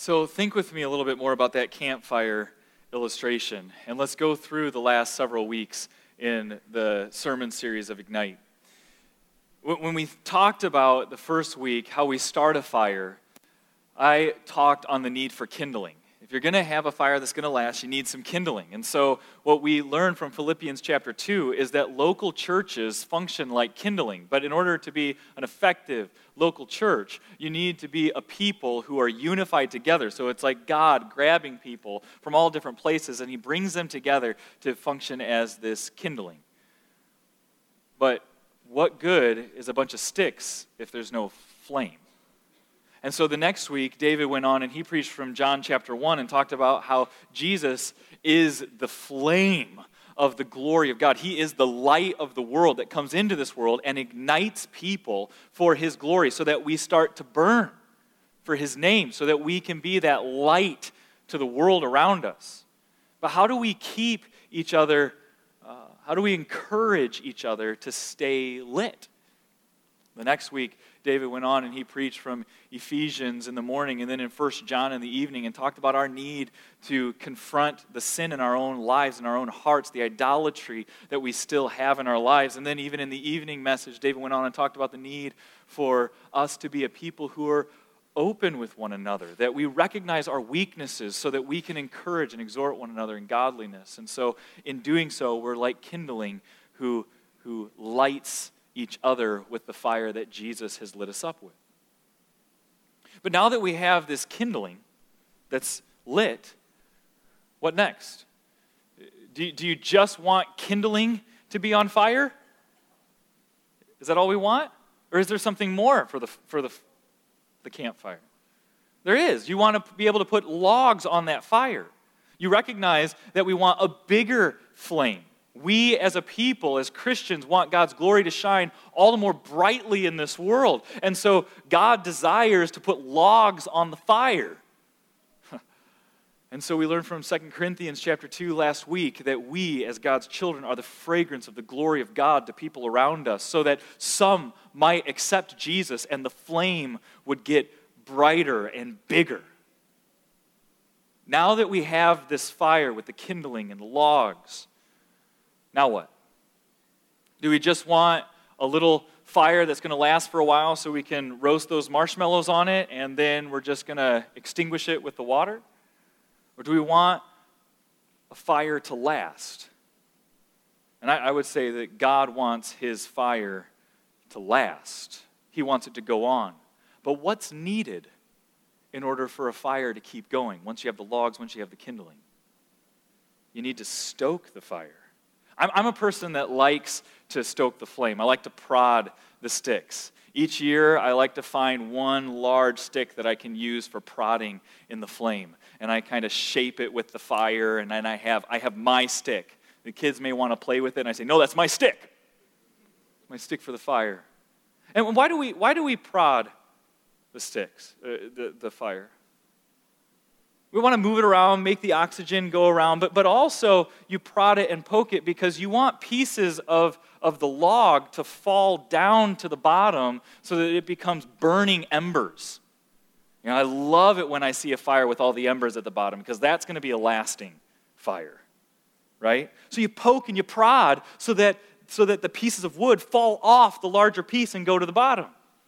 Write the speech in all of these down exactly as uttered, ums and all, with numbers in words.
So think with me a little bit more about that campfire illustration, and let's go through the last several weeks in the sermon series of Ignite. When we talked about the first week, how we start a fire, I talked on the need for kindling. If you're going to have a fire that's going to last, you need some kindling. And so what we learned from Philippians chapter two is that local churches function like kindling. But in order to be an effective local church, you need to be a people who are unified together. So it's like God grabbing people from all different places, and he brings them together to function as this kindling. But what good is a bunch of sticks if there's no flame? And so the next week, David went on and he preached from John chapter one and talked about how Jesus is the flame of the glory of God. He is the light of the world that comes into this world and ignites people for his glory so that we start to burn for his name, so that we can be that light to the world around us. But how do we keep each other, uh, how do we encourage each other to stay lit? The next week, David went on and he preached from Ephesians in the morning and then in First John in the evening and talked about our need to confront the sin in our own lives, in our own hearts, the idolatry that we still have in our lives. And then even in the evening message, David went on and talked about the need for us to be a people who are open with one another, that we recognize our weaknesses so that we can encourage and exhort one another in godliness. And so in doing so, we're like kindling who, who lights each other with the fire that Jesus has lit us up with. But now that we have this kindling that's lit, what next? Do, do you just want kindling to be on fire? Is that all we want? Or is there something more for the, for the, the campfire? There is. You want to be able to put logs on that fire. You recognize that we want a bigger flame. We as a people, as Christians, want God's glory to shine all the more brightly in this world. And so God desires to put logs on the fire. And so we learned from Second Corinthians chapter two last week that we as God's children are the fragrance of the glory of God to people around us, so that some might accept Jesus and the flame would get brighter and bigger. Now that we have this fire with the kindling and the logs, now what? Do we just want a little fire that's going to last for a while so we can roast those marshmallows on it and then we're just going to extinguish it with the water? Or do we want a fire to last? And I, I would say that God wants his fire to last. He wants it to go on. But what's needed in order for a fire to keep going once you have the logs, once you have the kindling? You need to stoke the fire. I'm a person that likes to stoke the flame. I like to prod the sticks. Each year, I like to find one large stick that I can use for prodding in the flame. And I kind of shape it with the fire, and then I have I have my stick. The kids may want to play with it, and I say, no, that's my stick. My stick for the fire. And why do we why do we prod the sticks, uh, the, the fire? We want to move it around, make the oxygen go around, but, but also you prod it and poke it because you want pieces of, of the log to fall down to the bottom so that it becomes burning embers. You know, I love it when I see a fire with all the embers at the bottom because that's going to be a lasting fire, right? So you poke and you prod so that, so that the pieces of wood fall off the larger piece and go to the bottom.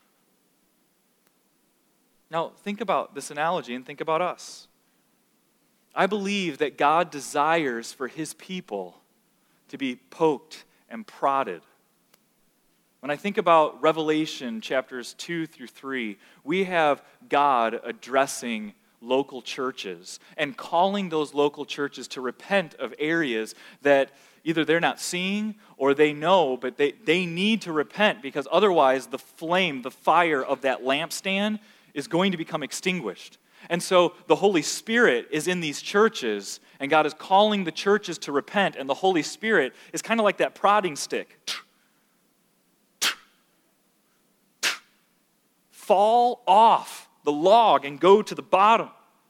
Now, think about this analogy and think about us. I believe that God desires for his people to be poked and prodded. When I think about Revelation chapters two through three, we have God addressing local churches and calling those local churches to repent of areas that either they're not seeing or they know, but they, they need to repent because otherwise the flame, the fire of that lampstand is going to become extinguished. And so the Holy Spirit is in these churches, and God is calling the churches to repent, and the Holy Spirit is kind of like that prodding stick. Fall off the log and go to the bottom.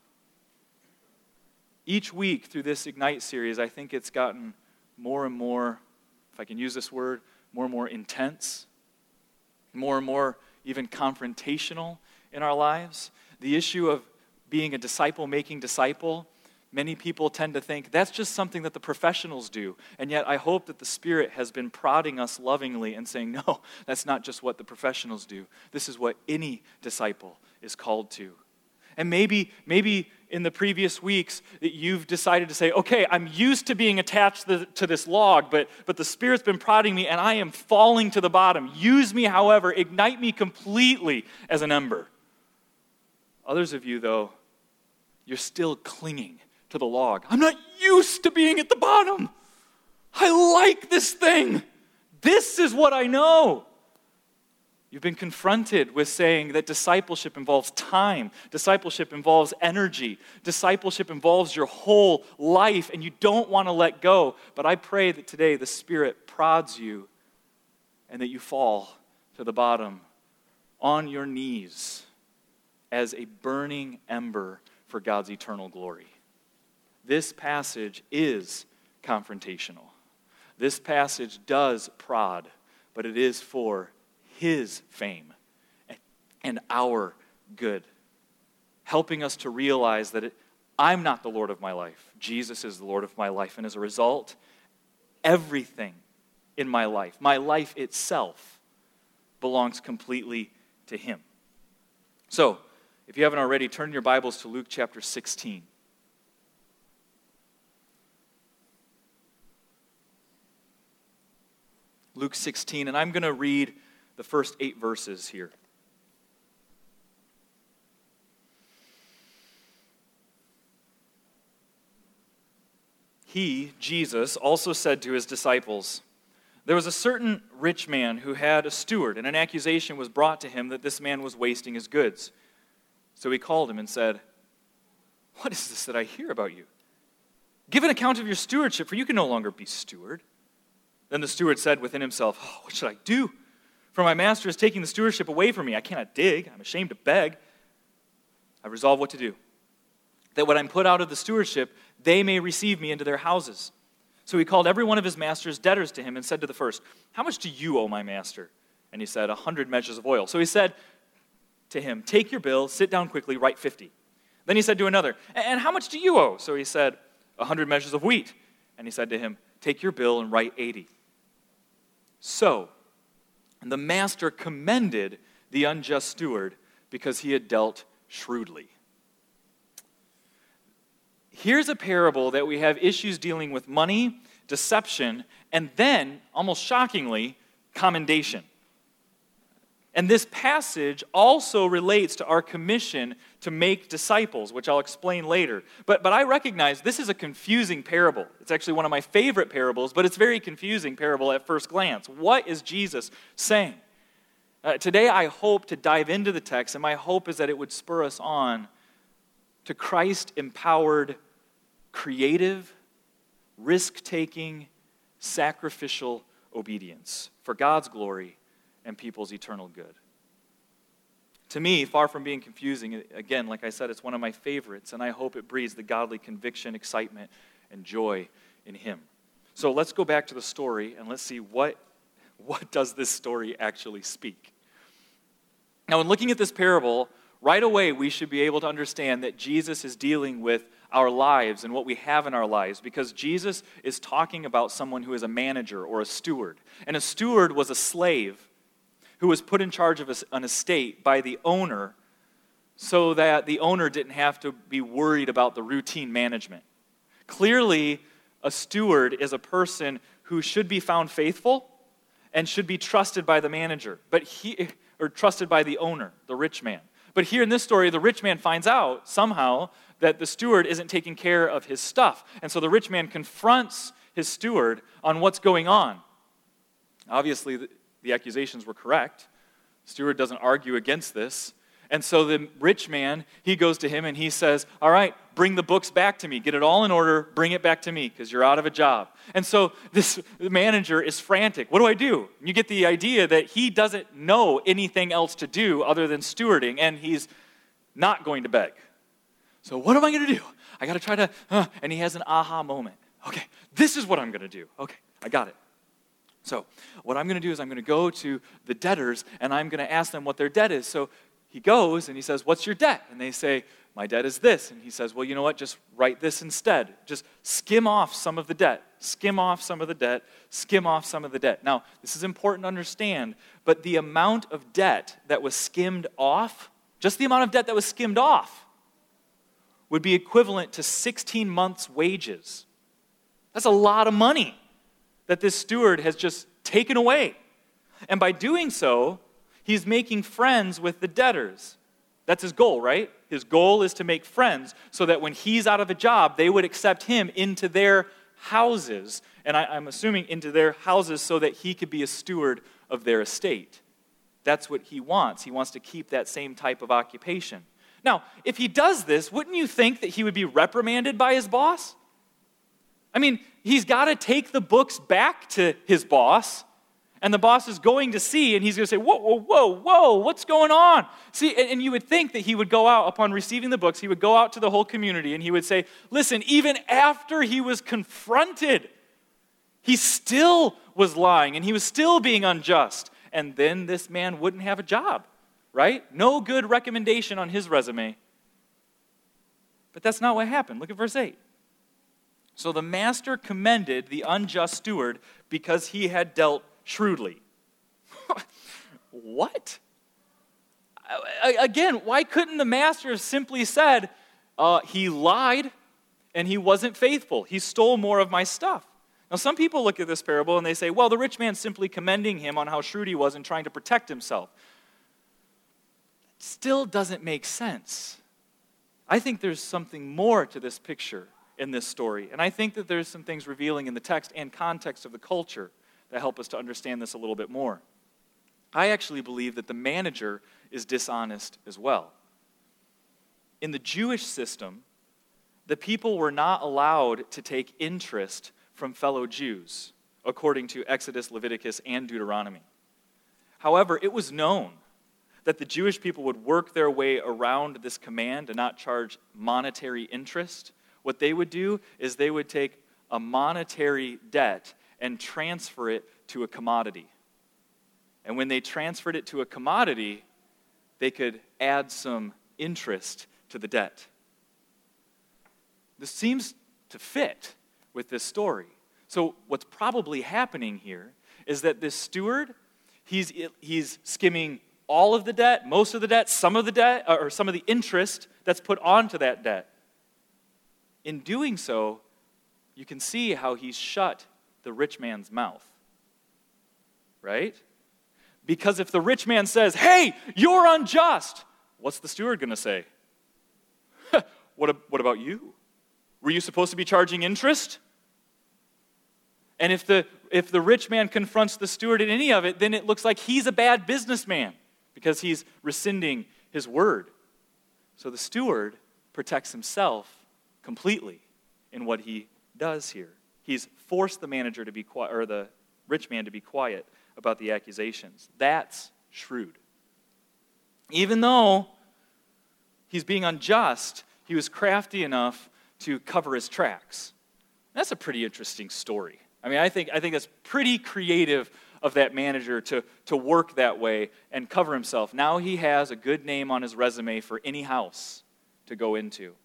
Each week through this Ignite series, I think it's gotten more and more, if I can use this word, more and more intense, more and more even confrontational in our lives. The issue of being a disciple-making disciple, many people tend to think that's just something that the professionals do. And yet I hope that the Spirit has been prodding us lovingly and saying, no, that's not just what the professionals do. This is what any disciple is called to. And maybe, maybe in the previous weeks, you've decided to say, okay, I'm used to being attached to, the, to this log, but, but the Spirit's been prodding me and I am falling to the bottom. Use me, however, ignite me completely as an ember. Others of you, though, you're still clinging to the log. I'm not used to being at the bottom. I like this thing. This is what I know. You've been confronted with saying that discipleship involves time. Discipleship involves energy. Discipleship involves your whole life, and you don't want to let go. But I pray that today the Spirit prods you and that you fall to the bottom on your knees as a burning ember for God's eternal glory. This passage is confrontational. This passage does prod, but it is for His fame and our good, helping us to realize that it, I'm not the Lord of my life. Jesus is the Lord of my life, and as a result, everything in my life, my life itself, belongs completely to Him. So, if you haven't already, turn your Bibles to Luke chapter sixteen. Luke sixteen, and I'm going to read the first eight verses here. He, Jesus, also said to his disciples, there was a certain rich man who had a steward, and an accusation was brought to him that this man was wasting his goods. So he called him and said, what is this that I hear about you? Give an account of your stewardship, for you can no longer be steward. Then the steward said within himself, oh, what should I do? For my master is taking the stewardship away from me. I cannot dig. I'm ashamed to beg. I resolve what to do, that when I'm put out of the stewardship, they may receive me into their houses. So he called every one of his master's debtors to him and said to the first, how much do you owe my master? And he said, a hundred measures of oil. So he said to him, take your bill, sit down quickly, write fifty. Then he said to another, and how much do you owe? So he said, a hundred measures of wheat. And he said to him, take your bill and write eighty. So the master commended the unjust steward because he had dealt shrewdly. Here's a parable that we have issues dealing with money, deception, and then, almost shockingly, commendation. And this passage also relates to our commission to make disciples, which I'll explain later. But, but I recognize this is a confusing parable. It's actually one of my favorite parables, but it's a very confusing parable at first glance. What is Jesus saying? Uh, today I hope to dive into the text, and my hope is that it would spur us on to Christ-empowered, creative, risk-taking, sacrificial obedience for God's glory and people's eternal good. To me, far from being confusing, again, like I said, it's one of my favorites, and I hope it breeds the godly conviction, excitement, and joy in Him. So let's go back to the story, and let's see what, what does this story actually speak. Now, in looking at this parable, right away we should be able to understand that Jesus is dealing with our lives and what we have in our lives, because Jesus is talking about someone who is a manager or a steward. And a steward was a slave who was put in charge of an estate by the owner so that the owner didn't have to be worried about the routine management. Clearly, a steward is a person who should be found faithful and should be trusted by the manager, but he or trusted by the owner, the rich man. But here in this story, the rich man finds out somehow that the steward isn't taking care of his stuff. And so the rich man confronts his steward on what's going on. Obviously, the, the accusations were correct. The steward doesn't argue against this. And so the rich man, he goes to him and he says, all right, bring the books back to me. Get it all in order. Bring it back to me because you're out of a job. And so this manager is frantic. What do I do? And you get the idea that he doesn't know anything else to do other than stewarding, and he's not going to beg. So what am I going to do? I got to try to, uh, and he has an aha moment. Okay, this is what I'm going to do. Okay, I got it. So what I'm going to do is I'm going to go to the debtors, and I'm going to ask them what their debt is. So he goes and he says, what's your debt? And they say, my debt is this. And he says, well, you know what? Just write this instead. Just skim off some of the debt. Skim off some of the debt. Skim off some of the debt. Now, this is important to understand, but the amount of debt that was skimmed off, just the amount of debt that was skimmed off, would be equivalent to sixteen months' wages. That's a lot of money that this steward has just taken away. And by doing so, he's making friends with the debtors. That's his goal, right? His goal is to make friends so that when he's out of a job, they would accept him into their houses. And I, I'm assuming into their houses so that he could be a steward of their estate. That's what he wants. He wants to keep that same type of occupation. Now, if he does this, wouldn't you think that he would be reprimanded by his boss? I mean, he's got to take the books back to his boss. And the boss is going to see, and he's going to say, whoa, whoa, whoa, whoa, what's going on? See, and, and you would think that he would go out, upon receiving the books, he would go out to the whole community, and he would say, listen, even after he was confronted, he still was lying, and he was still being unjust. And then this man wouldn't have a job, right? No good recommendation on his resume. But that's not what happened. Look at verse eight. So the master commended the unjust steward because he had dealt shrewdly. What? Again, why couldn't the master have simply said, uh, he lied and he wasn't faithful. He stole more of my stuff. Now, some people look at this parable and they say, well, the rich man's simply commending him on how shrewd he was and trying to protect himself. It still doesn't make sense. I think there's something more to this picture in this story. And I think that there's some things revealing in the text and context of the culture that help us to understand this a little bit more. I actually believe that the manager is dishonest as well. In the Jewish system, the people were not allowed to take interest from fellow Jews, according to Exodus, Leviticus, and Deuteronomy. However, it was known that the Jewish people would work their way around this command to not charge monetary interest. What they would do is they would take a monetary debt and transfer it to a commodity. And when they transferred it to a commodity, they could add some interest to the debt. This seems to fit with this story. So what's probably happening here is that this steward, he's, he's skimming all of the debt, most of the debt, some of the debt, or some of the interest that's put onto that debt. In doing so, you can see how he's shut the rich man's mouth, right? Because if the rich man says, hey, you're unjust, what's the steward going to say? what, what about you? Were you supposed to be charging interest? And if the, if the rich man confronts the steward in any of it, then it looks like he's a bad businessman because he's rescinding his word. So the steward protects himself completely in what he does here. He's forced the manager to be quiet, or the rich man to be quiet about the accusations. That's shrewd. Even though he's being unjust, he was crafty enough to cover his tracks. That's a pretty interesting story. I mean, I think I think that's pretty creative of that manager to, to work that way and cover himself. Now he has a good name on his resume for any house to go into.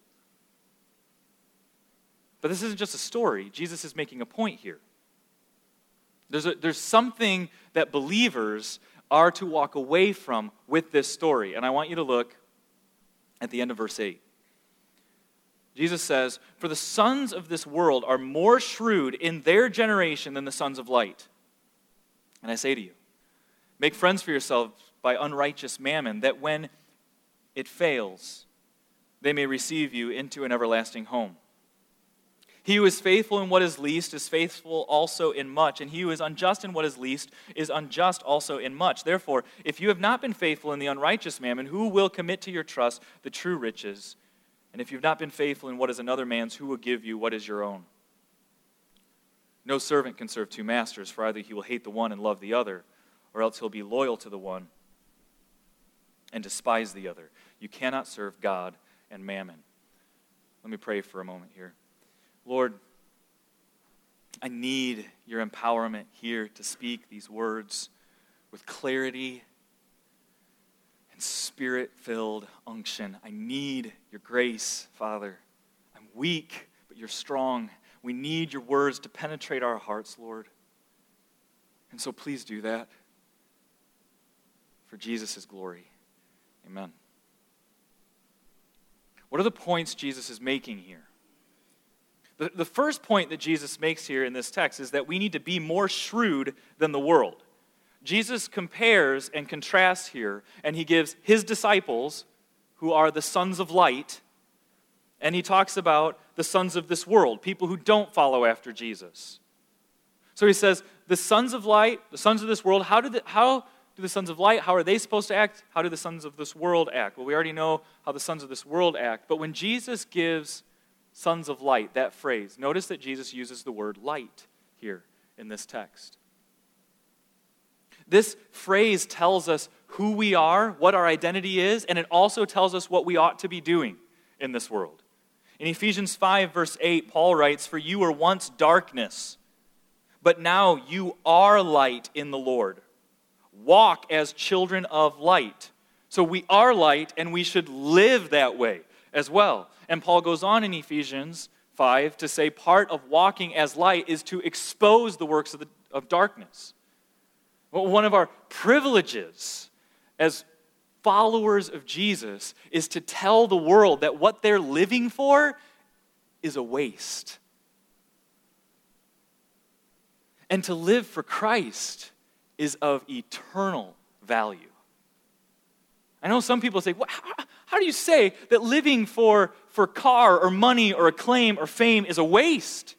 But this isn't just a story. Jesus is making a point here. There's, a, there's something that believers are to walk away from with this story. And I want you to look at the end of verse eight. Jesus says, for the sons of this world are more shrewd in their generation than the sons of light. And I say to you, make friends for yourselves by unrighteous mammon, that when it fails, they may receive you into an everlasting home. He who is faithful in what is least is faithful also in much, and he who is unjust in what is least is unjust also in much. Therefore, if you have not been faithful in the unrighteous mammon, who will commit to your trust the true riches? And if you've not been faithful in what is another man's, who will give you what is your own? No servant can serve two masters, for either he will hate the one and love the other, or else he'll be loyal to the one and despise the other. You cannot serve God and mammon. Let me pray for a moment here. Lord, I need your empowerment here to speak these words with clarity and Spirit-filled unction. I need your grace, Father. I'm weak, but you're strong. We need your words to penetrate our hearts, Lord. And so please do that for Jesus' glory. Amen. What are the points Jesus is making here? The, the first point that Jesus makes here in this text is that we need to be more shrewd than the world. Jesus compares and contrasts here, and he gives his disciples, who are the sons of light, and he talks about the sons of this world, people who don't follow after Jesus. So he says, the sons of light, the sons of this world, how do the, how do the sons of light, how are they supposed to act? How do the sons of this world act? Well, we already know how the sons of this world act, but when Jesus gives sons of light, that phrase, notice that Jesus uses the word light here in this text. This phrase tells us who we are, what our identity is, and it also tells us what we ought to be doing in this world. In Ephesians five, verse eight, Paul writes, "For you were once darkness, but now you are light in the Lord. Walk as children of light." So we are light, and we should live that way as well. And Paul goes on in Ephesians five to say part of walking as light is to expose the works of, the, of darkness. Well, one of our privileges as followers of Jesus is to tell the world that what they're living for is a waste. And to live for Christ is of eternal value. I know some people say, well, how, how do you say that living for, for car or money or acclaim or fame is a waste?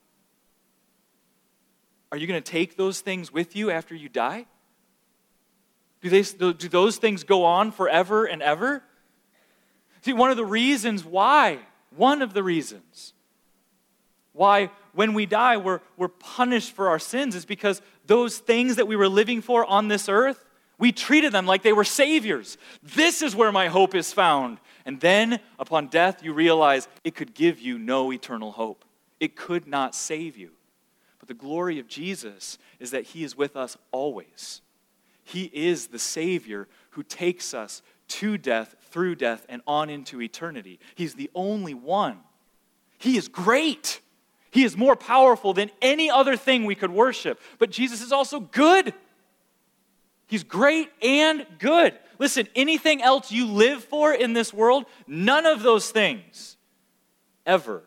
Are you going to take those things with you after you die? Do, they, do those things go on forever and ever? See, one of the reasons why, one of the reasons why when we die we're, we're punished for our sins is because those things that we were living for on this earth, we treated them like they were saviors. This is where my hope is found. And then, upon death, you realize it could give you no eternal hope. It could not save you. But the glory of Jesus is that he is with us always. He is the Savior who takes us to death, through death, and on into eternity. He's the only one. He is great. He is more powerful than any other thing we could worship. But Jesus is also good. He's great and good. Listen, anything else you live for in this world, none of those things ever,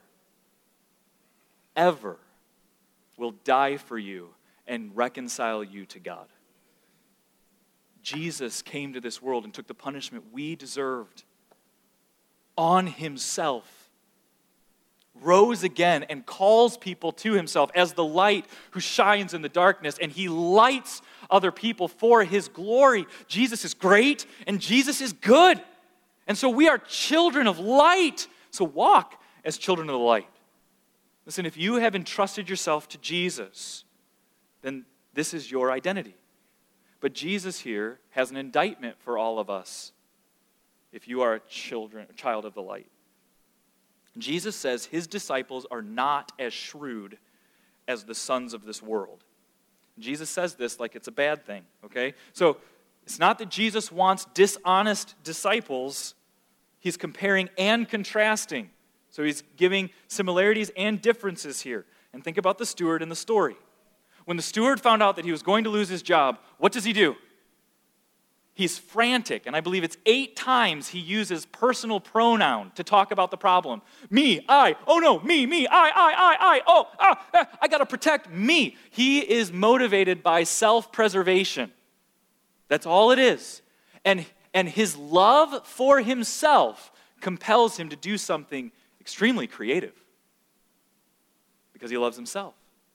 ever will die for you and reconcile you to God. Jesus came to this world and took the punishment we deserved on himself, rose again and calls people to himself as the light who shines in the darkness, and he lights other people for his glory. Jesus is great and Jesus is good. And so we are children of light. So walk as children of the light. Listen, if you have entrusted yourself to Jesus, then this is your identity. But Jesus here has an indictment for all of us if you are a children, a child of the light. Jesus says his disciples are not as shrewd as the sons of this world. Jesus says this like it's a bad thing, okay? So it's not that Jesus wants dishonest disciples. He's comparing and contrasting. So he's giving similarities and differences here. And think about the steward in the story. When the steward found out that he was going to lose his job, what does he do? He's frantic, and I believe it's eight times he uses personal pronoun to talk about the problem. Me, I, oh no, me, me, I, I, I, I, oh, ah, ah, I got to protect me. He is motivated by self-preservation. That's all it is. And, and his love for himself compels him to do something extremely creative because he loves himself.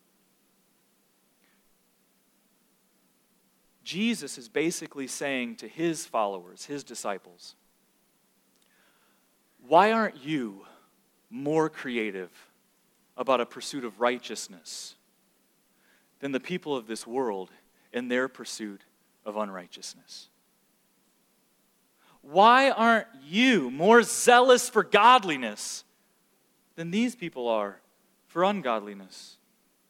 Jesus is basically saying to his followers, his disciples, why aren't you more creative about a pursuit of righteousness than the people of this world in their pursuit of unrighteousness? Why aren't you more zealous for godliness than these people are for ungodliness?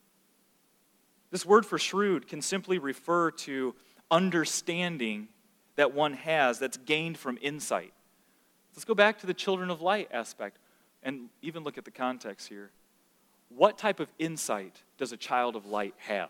This word for shrewd can simply refer to understanding that one has that's gained from insight. Let's go back to the children of light aspect and even look at the context here. What type of insight does a child of light have?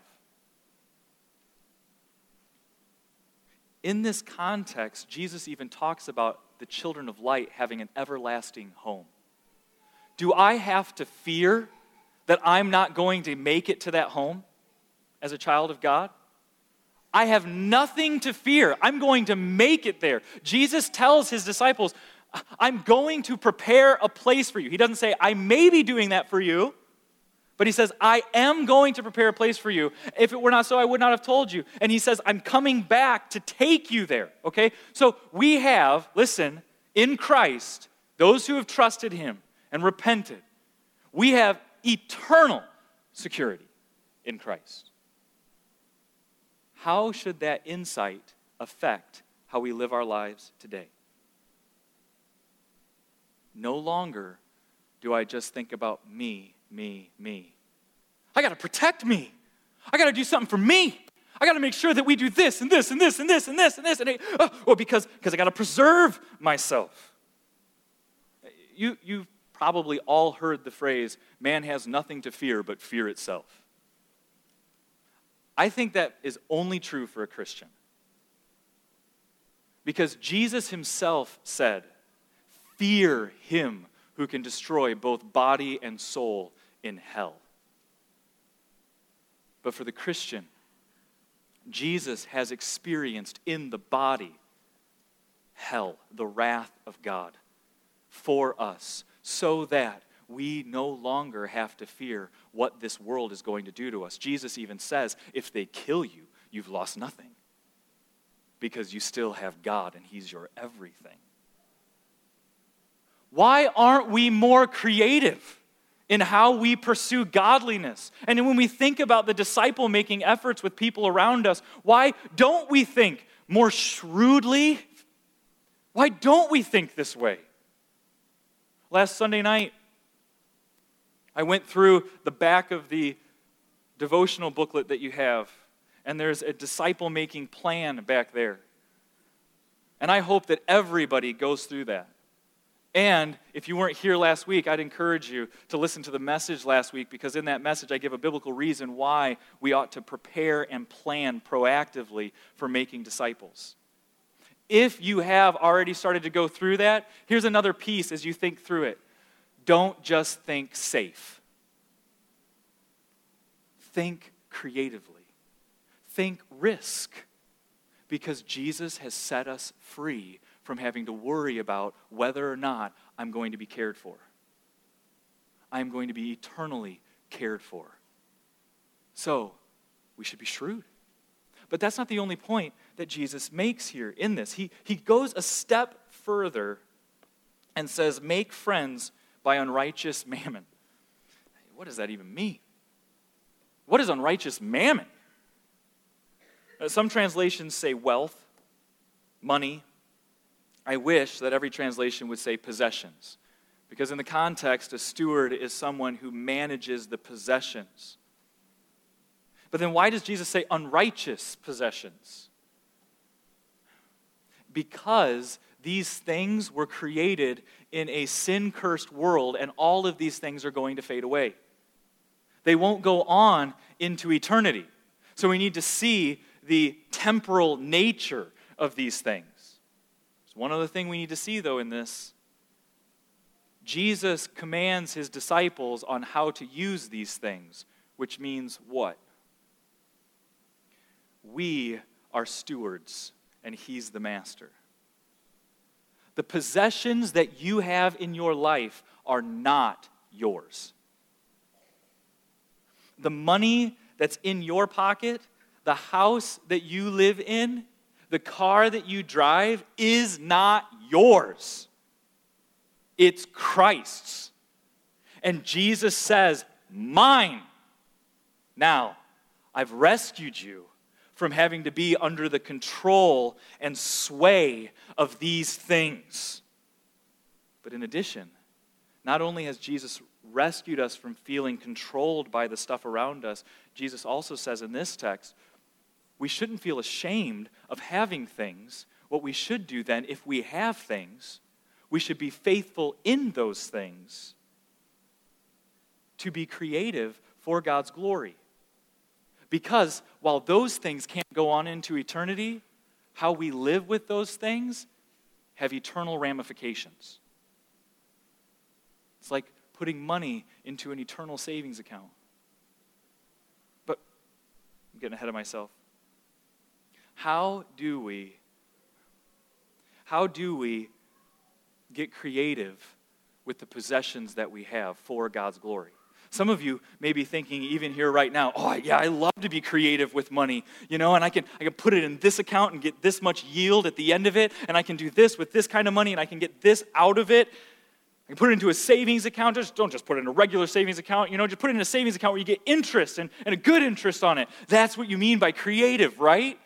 In this context, Jesus even talks about the children of light having an everlasting home. Do I have to fear that I'm not going to make it to that home as a child of God? I have nothing to fear. I'm going to make it there. Jesus tells his disciples, I'm going to prepare a place for you. He doesn't say, I may be doing that for you, but he says, I am going to prepare a place for you. If it were not so, I would not have told you. And he says, I'm coming back to take you there, okay? So we have, listen, in Christ, those who have trusted him and repented, we have eternal security in Christ. How should that insight affect how we live our lives today? No longer do I just think about me, me, me. I got to protect me. I got to do something for me. I got to make sure that we do this and this and this and this and this and this. And, oh, well, because, because I got to preserve myself. You, you've probably all heard the phrase, man has nothing to fear but fear itself. I think that is only true for a Christian. Because Jesus himself said, fear him who can destroy both body and soul in hell. But for the Christian, Jesus has experienced in the body hell, the wrath of God, for us, so that we no longer have to fear what this world is going to do to us. Jesus even says, if they kill you, you've lost nothing, because you still have God and he's your everything. Why aren't we more creative in how we pursue godliness? And when we think about the disciple-making efforts with people around us, why don't we think more shrewdly? Why don't we think this way? Last Sunday night, I went through the back of the devotional booklet that you have, and there's a disciple-making plan back there. And I hope that everybody goes through that. And if you weren't here last week, I'd encourage you to listen to the message last week, because in that message I give a biblical reason why we ought to prepare and plan proactively for making disciples. If you have already started to go through that, here's another piece as you think through it. Don't just think safe. Think creatively. Think risk. Because Jesus has set us free from having to worry about whether or not I'm going to be cared for. I'm going to be eternally cared for. So, we should be shrewd. But that's not the only point that Jesus makes here in this. He, he goes a step further and says, make friends by unrighteous mammon. What does that even mean? What is unrighteous mammon? Uh, some translations say wealth, money. I wish that every translation would say possessions, because in the context, a steward is someone who manages the possessions. But then why does Jesus say unrighteous possessions? Because these things were created in a sin-cursed world, and all of these things are going to fade away. They won't go on into eternity. So we need to see the temporal nature of these things. There's one other thing we need to see, though, in this. Jesus commands his disciples on how to use these things, which means what? We are stewards, and he's the master. The possessions that you have in your life are not yours. The money that's in your pocket, the house that you live in, the car that you drive is not yours. It's Christ's. And Jesus says, mine. Now, I've rescued you from having to be under the control and sway of these things. But in addition, not only has Jesus rescued us from feeling controlled by the stuff around us, Jesus also says in this text, we shouldn't feel ashamed of having things what we should do then, if we have things, we should be faithful in those things to be creative for God's glory. Because while those things can't go on into eternity, how we live with those things have eternal ramifications. It's like putting money into an eternal savings account. But I'm getting ahead of myself. How do we, how do we get creative with the possessions that we have for God's glory? Some of you may be thinking even here right now, oh yeah, I love to be creative with money, you know, and I can I can put it in this account and get this much yield at the end of it, and I can do this with this kind of money, and I can get this out of it. I can put it into a savings account. Just don't just put it in a regular savings account, you know, just put it in a savings account where you get interest and, and a good interest on it. That's what you mean by creative, right?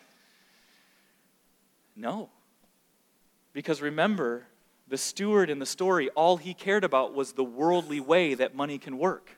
No. Because remember, the steward in the story, all he cared about was the worldly way that money can work.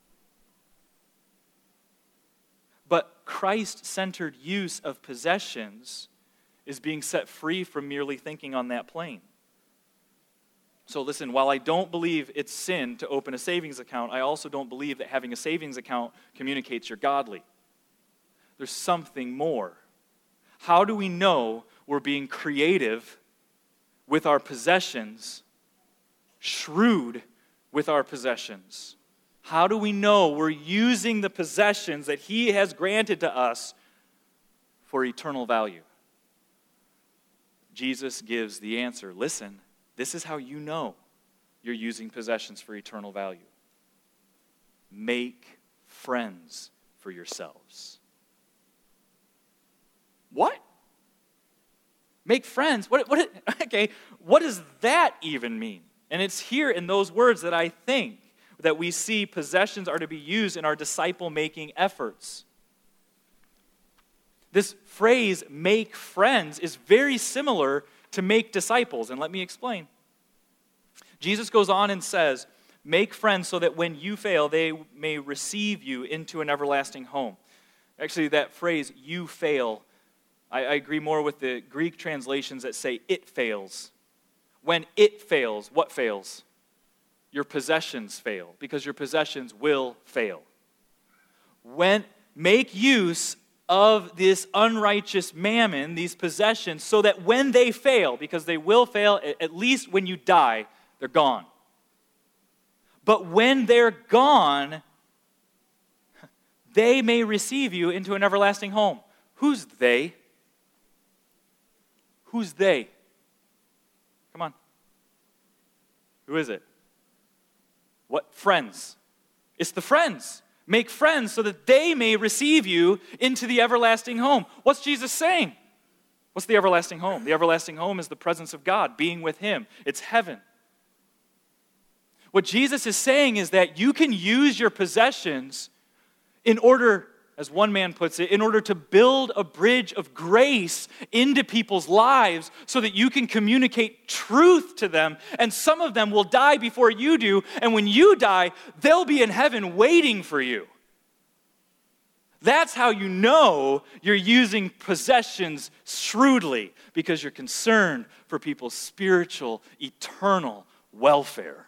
But Christ-centered use of possessions is being set free from merely thinking on that plane. So listen, while I don't believe it's sin to open a savings account, I also don't believe that having a savings account communicates you're godly. There's something more. How do we know we're being creative with our possessions, shrewd with our possessions? How do we know we're using the possessions that He has granted to us for eternal value? Jesus gives the answer. Listen, this is how you know you're using possessions for eternal value. Make friends for yourselves. What? Make friends? What, what, okay, what does that even mean? And it's here in those words that I think that we see possessions are to be used in our disciple-making efforts. This phrase, make friends, is very similar to make disciples, and let me explain. Jesus goes on and says, make friends so that when you fail, they may receive you into an everlasting home. Actually, that phrase, you fail, I, I agree more with the Greek translations that say it fails. When it fails, what fails? Your possessions fail, because your possessions will fail. When make use of this unrighteous mammon, these possessions, so that when they fail, because they will fail, at least when you die, they're gone. But when they're gone, they may receive you into an everlasting home. Who's they? Who's they? Come on. Who is it? What? Friends. It's the friends. Make friends so that they may receive you into the everlasting home. What's Jesus saying? What's the everlasting home? The everlasting home is the presence of God, being with Him. It's heaven. What Jesus is saying is that you can use your possessions in order, as one man puts it, in order to build a bridge of grace into people's lives so that you can communicate truth to them, and some of them will die before you do, and when you die, they'll be in heaven waiting for you. That's how you know you're using possessions shrewdly, because you're concerned for people's spiritual, eternal welfare.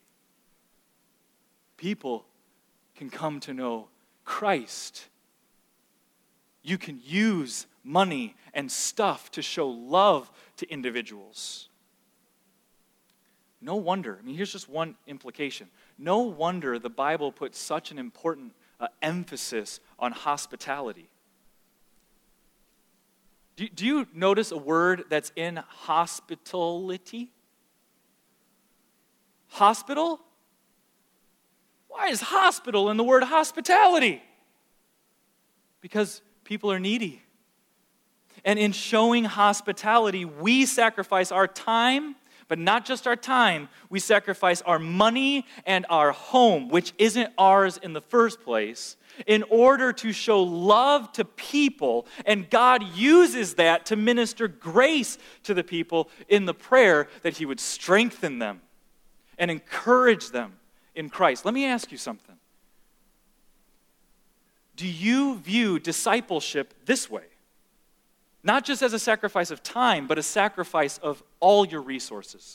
People can come to know Christ. You can use money and stuff to show love to individuals. No wonder, I mean, here's just one implication. No wonder the Bible puts such an important uh, emphasis on hospitality. Do, do you notice a word that's in hospitality? Hospital? Why is hospital in the word hospitality? Because people are needy. And in showing hospitality, we sacrifice our time, but not just our time. We sacrifice our money and our home, which isn't ours in the first place, in order to show love to people. And God uses that to minister grace to the people in the prayer that He would strengthen them and encourage them in Christ. Let me ask you something. Do you view discipleship this way? Not just as a sacrifice of time, but a sacrifice of all your resources.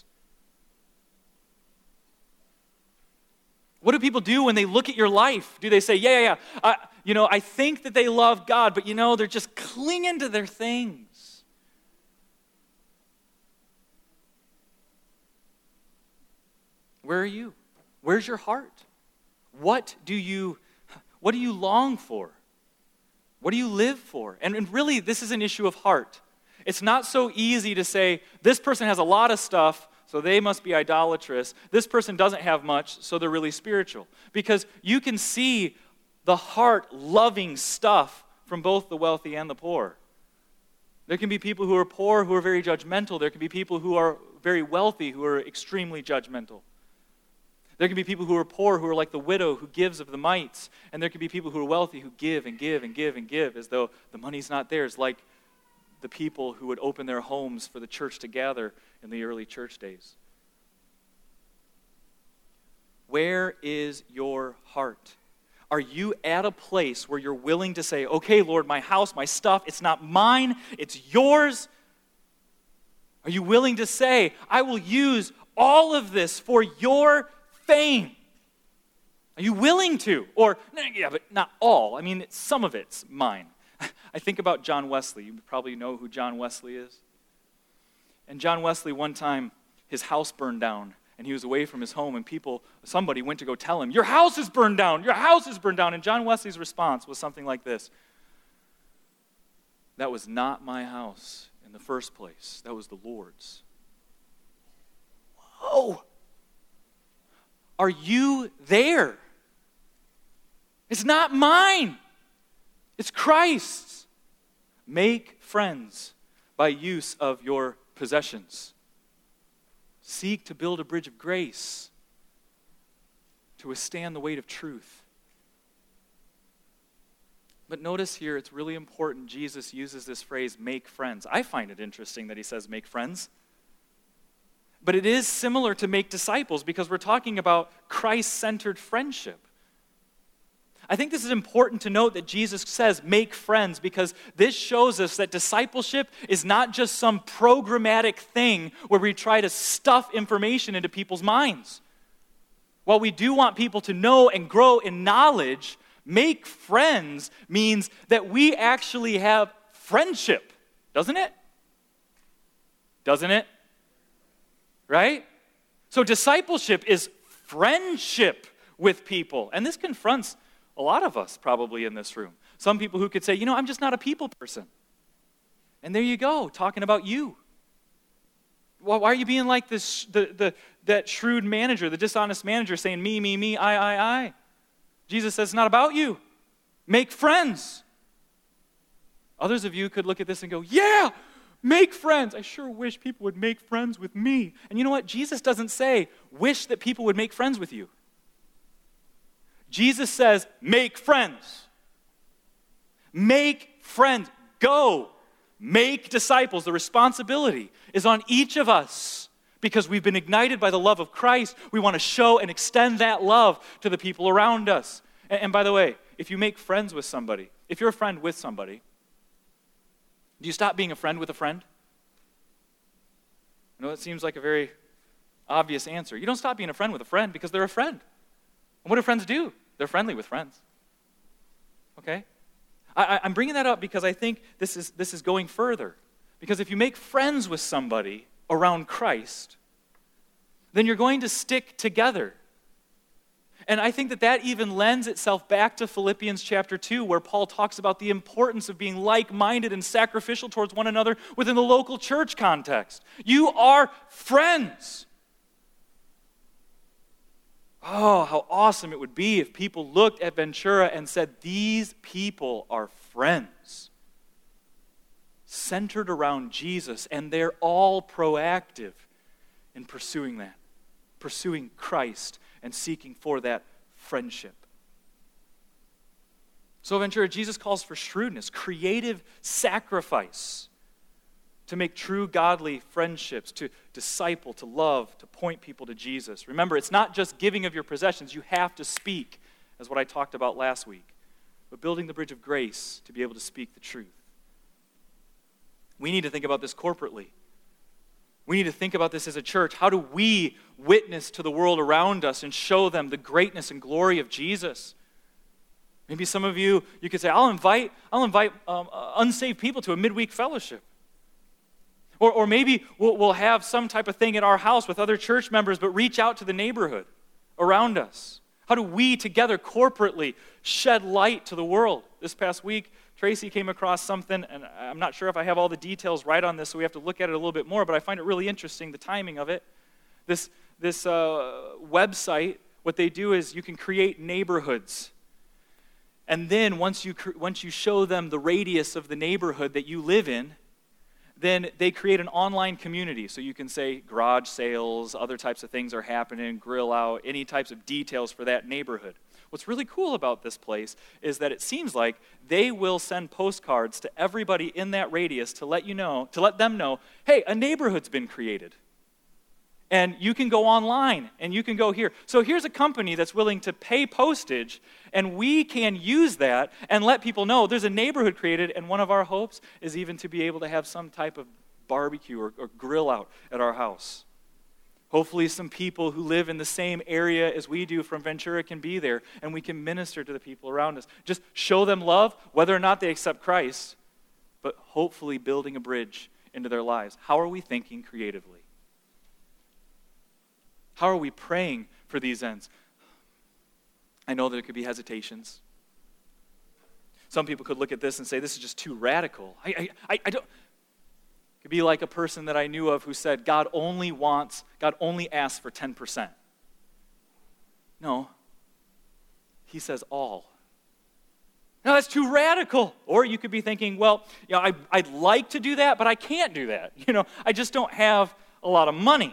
What do people do when they look at your life? Do they say, yeah, yeah, yeah, I, you know, I think that they love God, but you know, they're just clinging to their things. Where are you? Where's your heart? What do you, what do you long for? What do you live for? And, and really, this is an issue of heart. It's not so easy to say, this person has a lot of stuff, so they must be idolatrous. This person doesn't have much, so they're really spiritual. Because you can see the heart loving stuff from both the wealthy and the poor. There can be people who are poor who are very judgmental. There can be people who are very wealthy who are extremely judgmental. There can be people who are poor who are like the widow who gives of the mites. And there can be people who are wealthy who give and give and give and give as though the money's not theirs, like the people who would open their homes for the church to gather in the early church days. Where is your heart? Are you at a place where you're willing to say, okay, Lord, my house, my stuff, it's not mine, it's yours? Are you willing to say, I will use all of this for your fame? Are you willing to? Or, yeah, but not all. I mean, some of it's mine. I think about John Wesley. You probably know who John Wesley is. And John Wesley, one time, his house burned down, and he was away from his home, and people, somebody went to go tell him, your house is burned down, your house is burned down. And John Wesley's response was something like this: that was not my house in the first place. That was the Lord's. Whoa! Are you there? It's not mine. It's Christ's. Make friends by use of your possessions. Seek to build a bridge of grace to withstand the weight of truth. But notice here, it's really important Jesus uses this phrase, make friends. I find it interesting that he says make friends. But it is similar to make disciples because we're talking about Christ-centered friendship. I think this is important to note that Jesus says make friends because this shows us that discipleship is not just some programmatic thing where we try to stuff information into people's minds. While we do want people to know and grow in knowledge, make friends means that we actually have friendship, doesn't it? Doesn't it? Right? So discipleship is friendship with people. And this confronts a lot of us probably in this room. Some people who could say, you know, I'm just not a people person. And there you go, talking about you. Well, why are you being like this, the, the, that shrewd manager, the dishonest manager saying me, me, me, I, I, I? Jesus says it's not about you. Make friends. Others of you could look at this and go, yeah, make friends. I sure wish people would make friends with me. And you know what? Jesus doesn't say, wish that people would make friends with you. Jesus says, make friends. Make friends. Go. Make disciples. The responsibility is on each of us because we've been ignited by the love of Christ. We want to show and extend that love to the people around us. And, and by the way, if you make friends with somebody, if you're a friend with somebody, do you stop being a friend with a friend? I know it seems like a very obvious answer. You don't stop being a friend with a friend because they're a friend. And what do friends do? They're friendly with friends. Okay? I, I'm bringing that up because I think this is, this is going further. Because if you make friends with somebody around Christ, then you're going to stick together. And I think that that even lends itself back to Philippians chapter two, where Paul talks about the importance of being like-minded and sacrificial towards one another within the local church context. You are friends. Oh, how awesome it would be if people looked at Ventura and said, these people are friends, centered around Jesus, and they're all proactive in pursuing that, pursuing Christ and seeking for that friendship. So Ventura, Jesus calls for shrewdness, creative sacrifice to make true godly friendships, to disciple, to love, to point people to Jesus. Remember, it's not just giving of your possessions. You have to speak, as what I talked about last week, but building the bridge of grace to be able to speak the truth. We need to think about this corporately. We need to think about this as a church. How do we witness to the world around us and show them the greatness and glory of Jesus? Maybe some of you, you could say, I'll invite, I'll invite um, uh, unsaved people to a midweek fellowship. Or, or maybe we'll, we'll have some type of thing at our house with other church members, but reach out to the neighborhood around us. How do we together corporately shed light to the world? This past week, Tracy came across something, and I'm not sure if I have all the details right on this, so we have to look at it a little bit more, but I find it really interesting, the timing of it. This, this uh, website, what they do is you can create neighborhoods. And then once you, once you show them the radius of the neighborhood that you live in, then they create an online community. So you can say garage sales, other types of things are happening, grill out, any types of details for that neighborhood. What's really cool about this place is that it seems like they will send postcards to everybody in that radius to let you know, to let them know, hey, a neighborhood's been created. And you can go online, and you can go here. So here's a company that's willing to pay postage, and we can use that and let people know there's a neighborhood created, and one of our hopes is even to be able to have some type of barbecue or, or grill out at our house. Hopefully some people who live in the same area as we do from Ventura can be there, and we can minister to the people around us. Just show them love, whether or not they accept Christ, but hopefully building a bridge into their lives. How are we thinking creatively? How are we praying for these ends? I know there could be hesitations. Some people could look at this and say, this is just too radical. I, I, I don't. It could be like a person that I knew of who said, God only wants, God only asks for ten percent. No. He says all. No, that's too radical. Or you could be thinking, well, you know, I, I'd like to do that, but I can't do that. You know, I just don't have a lot of money.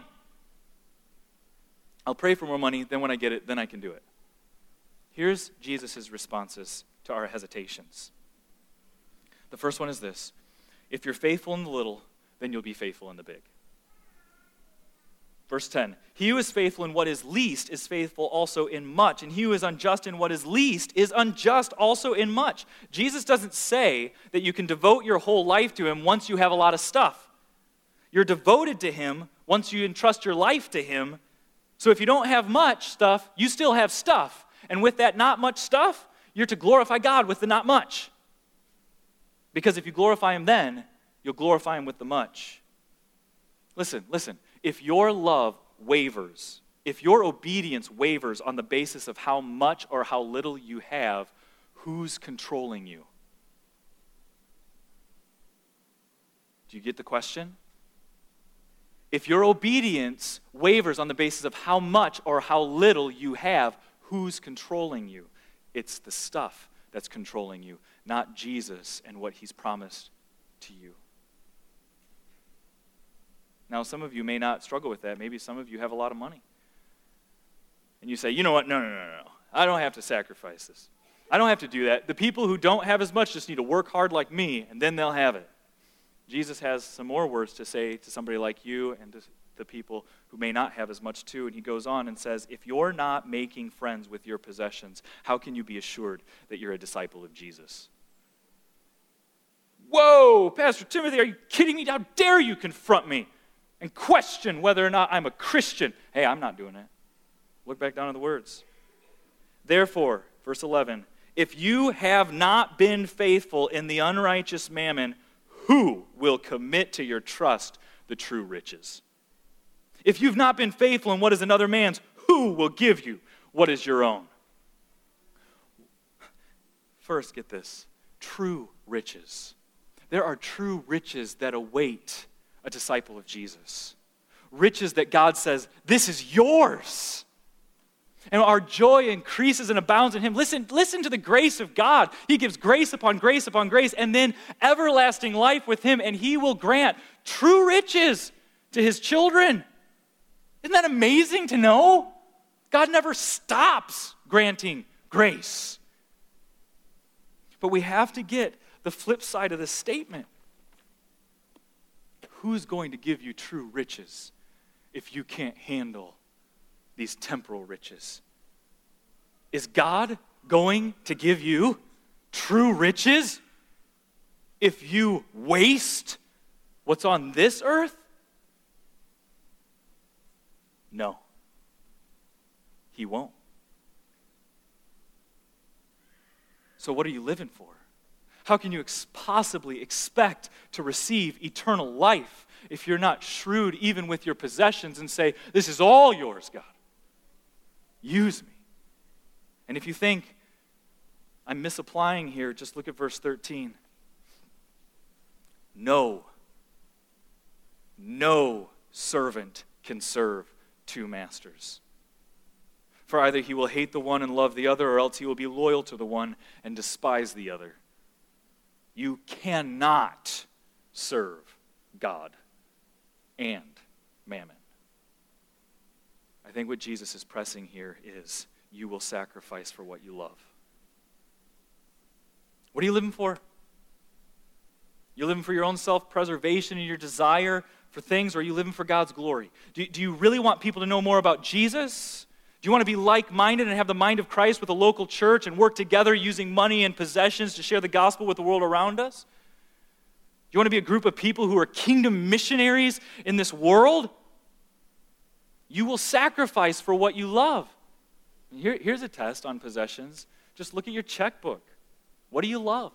I'll pray for more money, then when I get it, then I can do it. Here's Jesus' responses to our hesitations. The first one is this: if you're faithful in the little, then you'll be faithful in the big. Verse ten, he who is faithful in what is least is faithful also in much, and he who is unjust in what is least is unjust also in much. Jesus doesn't say that you can devote your whole life to him once you have a lot of stuff. You're devoted to him once you entrust your life to him. So if you don't have much stuff, you still have stuff. And with that not much stuff, you're to glorify God with the not much. Because if you glorify him then, you'll glorify him with the much. Listen, listen. If your love wavers, if your obedience wavers on the basis of how much or how little you have, who's controlling you? Do you get the question? If your obedience wavers on the basis of how much or how little you have, who's controlling you? It's the stuff that's controlling you, not Jesus and what he's promised to you. Now, some of you may not struggle with that. Maybe some of you have a lot of money. And you say, you know what, no, no, no, no. I don't have to sacrifice this. I don't have to do that. The people who don't have as much just need to work hard like me, and then they'll have it. Jesus has some more words to say to somebody like you and to the people who may not have as much too. And he goes on and says, if you're not making friends with your possessions, how can you be assured that you're a disciple of Jesus? Whoa, Pastor Timothy, are you kidding me? How dare you confront me and question whether or not I'm a Christian? Hey, I'm not doing it. Look back down at the words. Therefore, verse eleven, if you have not been faithful in the unrighteous mammon, who will commit to your trust the true riches? If you've not been faithful in what is another man's, who will give you what is your own? First, get this. True riches. There are true riches that await a disciple of Jesus. Riches that God says, this is yours. And our joy increases and abounds in him. Listen, listen to the grace of God. He gives grace upon grace upon grace, and then everlasting life with him, and he will grant true riches to his children. Isn't that amazing to know? God never stops granting grace. But we have to get the flip side of this statement. Who's going to give you true riches if you can't handle these temporal riches? Is God going to give you true riches if you waste what's on this earth? No. He won't. So what are you living for? How can you ex- possibly expect to receive eternal life if you're not shrewd even with your possessions and say, this is all yours, God. Use me. And if you think I'm misapplying here, just look at verse thirteen. No, no servant can serve two masters. For either he will hate the one and love the other, or else he will be loyal to the one and despise the other. You cannot serve God and mammon. I think what Jesus is pressing here is you will sacrifice for what you love. What are you living for? You living for your own self-preservation and your desire for things, or are you living for God's glory? Do, do you really want people to know more about Jesus? Do you want to be like-minded and have the mind of Christ with a local church and work together using money and possessions to share the gospel with the world around us? Do you want to be a group of people who are kingdom missionaries in this world? You will sacrifice for what you love. Here, here's a test on possessions. Just look at your checkbook. What do you love?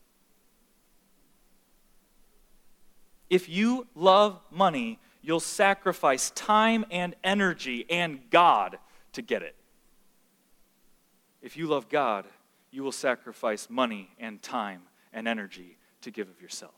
If you love money, you'll sacrifice time and energy and God to get it. If you love God, you will sacrifice money and time and energy to give of yourself.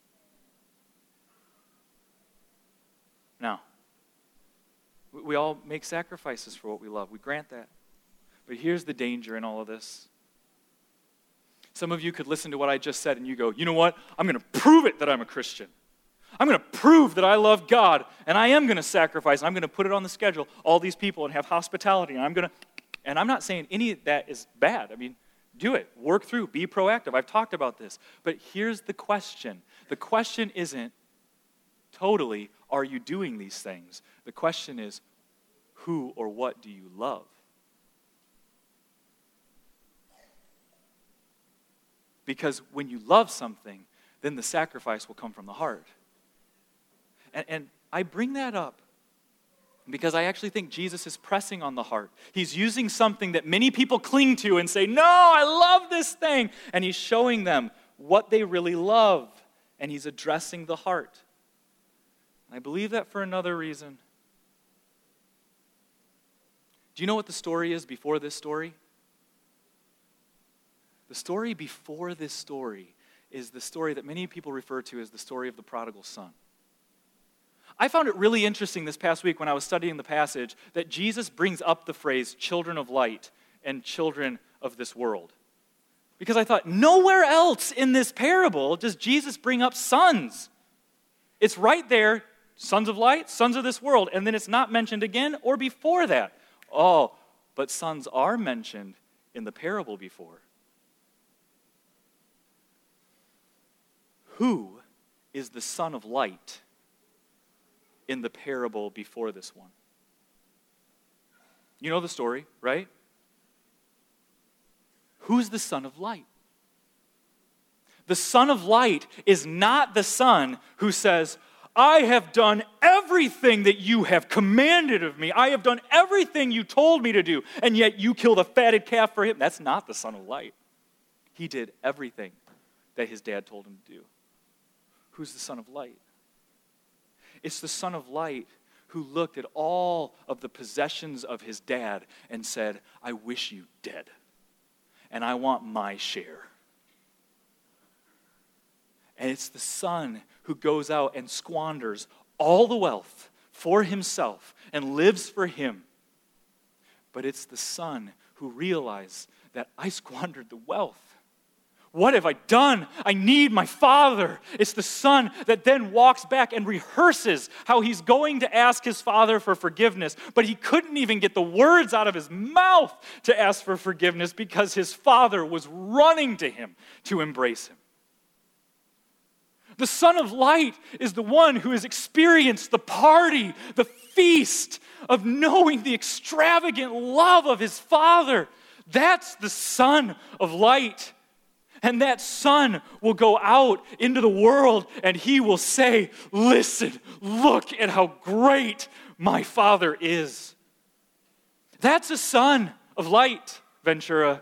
Now, we all make sacrifices for what we love. We grant that. But here's the danger in all of this. Some of you could listen to what I just said and you go, you know what? I'm going to prove it that I'm a Christian. I'm going to prove that I love God, and I am going to sacrifice. I'm going to put it on the schedule, all these people, and have hospitality. And I'm going to, and I'm not saying any of that is bad. I mean, do it. Work through. Be proactive. I've talked about this. But here's the question. The question isn't totally, are you doing these things? The question is, who or what do you love? Because when you love something, then the sacrifice will come from the heart. And, and I bring that up because I actually think Jesus is pressing on the heart. He's using something that many people cling to and say, no, I love this thing. And he's showing them what they really love. And he's addressing the heart. And I believe that for another reason. Do you know what the story is before this story? The story before this story is the story that many people refer to as the story of the prodigal son. I found it really interesting this past week when I was studying the passage that Jesus brings up the phrase children of light and children of this world. Because I thought, nowhere else in this parable does Jesus bring up sons. It's right there, sons of light, sons of this world, and then it's not mentioned again or before that. Oh, but sons are mentioned in the parable before. Who is the son of light in the parable before this one? You know the story, right? Who's the son of light? The son of light is not the son who says, I have done everything that you have commanded of me. I have done everything you told me to do, and yet you killed a fatted calf for him. That's not the son of light. He did everything that his dad told him to do. Who's the son of light? It's the son of light who looked at all of the possessions of his dad and said, I wish you dead, and I want my share. And it's the son who goes out and squanders all the wealth for himself and lives for him. But it's the son who realized that I squandered the wealth. What have I done? I need my father. It's the son that then walks back and rehearses how he's going to ask his father for forgiveness, but he couldn't even get the words out of his mouth to ask for forgiveness because his father was running to him to embrace him. The son of light is the one who has experienced the party, the feast of knowing the extravagant love of his father. That's the son of light. And that son will go out into the world and he will say, listen, look at how great my Father is. That's a son of light, Ventura.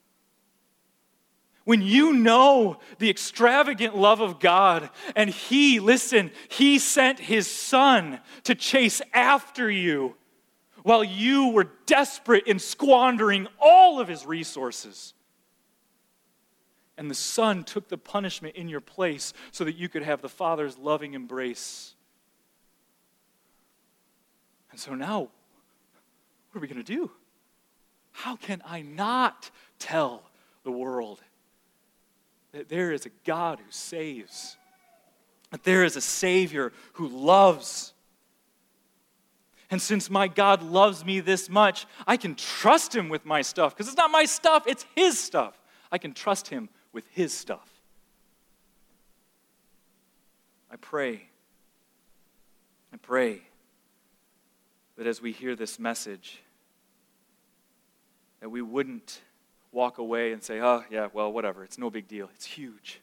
When you know the extravagant love of God, and he, listen, he sent his son to chase after you while you were desperate in squandering all of his resources. And the son took the punishment in your place so that you could have the Father's loving embrace. And so now, what are we going to do? How can I not tell the world that there is a God who saves, that there is a Savior who loves? And since my God loves me this much, I can trust him with my stuff, because it's not my stuff, it's his stuff. I can trust him with his stuff. I pray, I pray that as we hear this message, that we wouldn't walk away and say, oh, yeah, well, whatever. It's no big deal. It's huge.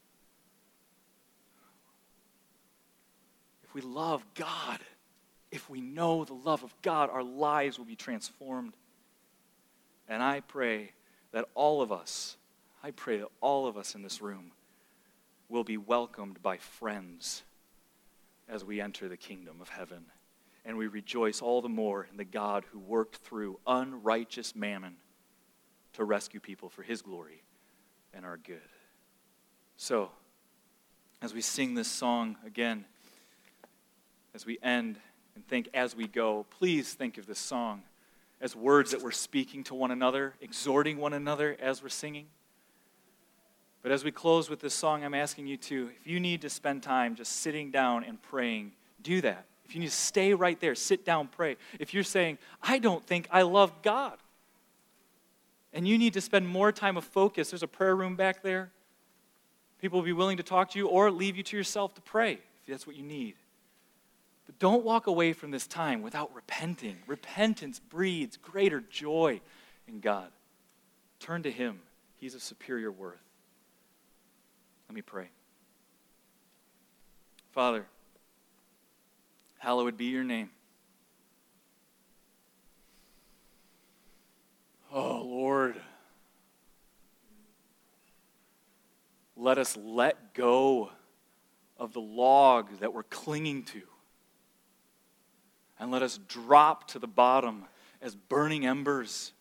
If we love God, if we know the love of God, our lives will be transformed. And I pray that all of us, I pray that all of us in this room will be welcomed by friends as we enter the kingdom of heaven. And we rejoice all the more in the God who worked through unrighteous mammon to rescue people for his glory and our good. So, as we sing this song again, as we end and think as we go, please think of this song as words that we're speaking to one another, exhorting one another as we're singing. But as we close with this song, I'm asking you to, if you need to spend time just sitting down and praying, do that. If you need to stay right there, sit down, pray. If you're saying, I don't think I love God, and you need to spend more time of focus, there's a prayer room back there. People will be willing to talk to you or leave you to yourself to pray if that's what you need. But don't walk away from this time without repenting. Repentance breeds greater joy in God. Turn to him. He's of superior worth. Let me pray. Father, hallowed be your name. Oh, Lord, let us let go of the log that we're clinging to, and let us drop to the bottom as burning embers.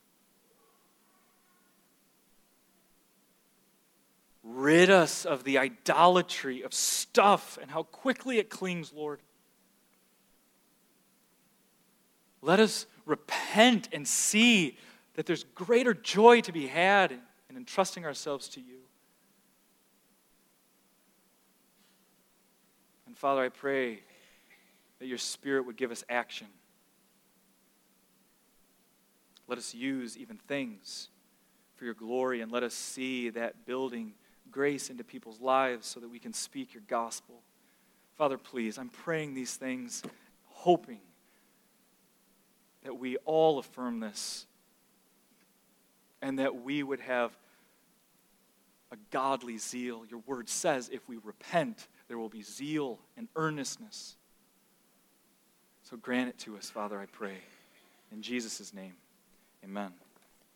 Rid us of the idolatry of stuff and how quickly it clings, Lord. Let us repent and see that there's greater joy to be had in entrusting ourselves to you. And Father, I pray that your Spirit would give us action. Let us use even things for your glory, and let us see that building grace into people's lives so that we can speak your gospel. Father, please, I'm praying these things, hoping that we all affirm this, and that we would have a godly zeal. Your word says if we repent, there will be zeal and earnestness. So grant it to us, Father, I pray. In Jesus' name, amen.